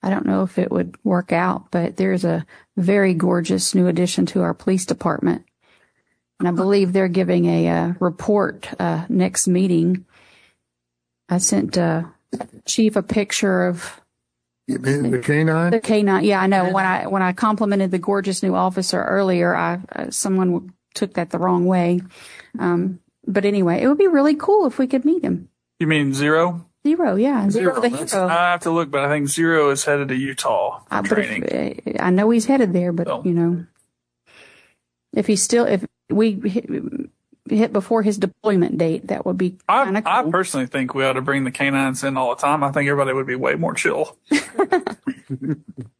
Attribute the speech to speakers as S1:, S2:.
S1: I don't know if it would work out, but there's a very gorgeous new addition to our police department. And I believe they're giving a report next meeting. I sent Chief a picture of
S2: the canine.
S1: The canine, yeah, I know. When I complimented the gorgeous new officer earlier, someone took that the wrong way. But anyway, it would be really cool if we could meet him.
S3: You mean Zero?
S1: Zero, yeah, Zero the hero.
S3: I have to look, but I think Zero is headed to Utah for training.
S1: I know he's headed there, but if we hit before his deployment date, that would be kind of cool.
S3: I personally think we ought to bring the canines in all the time. I think everybody would be way more chill.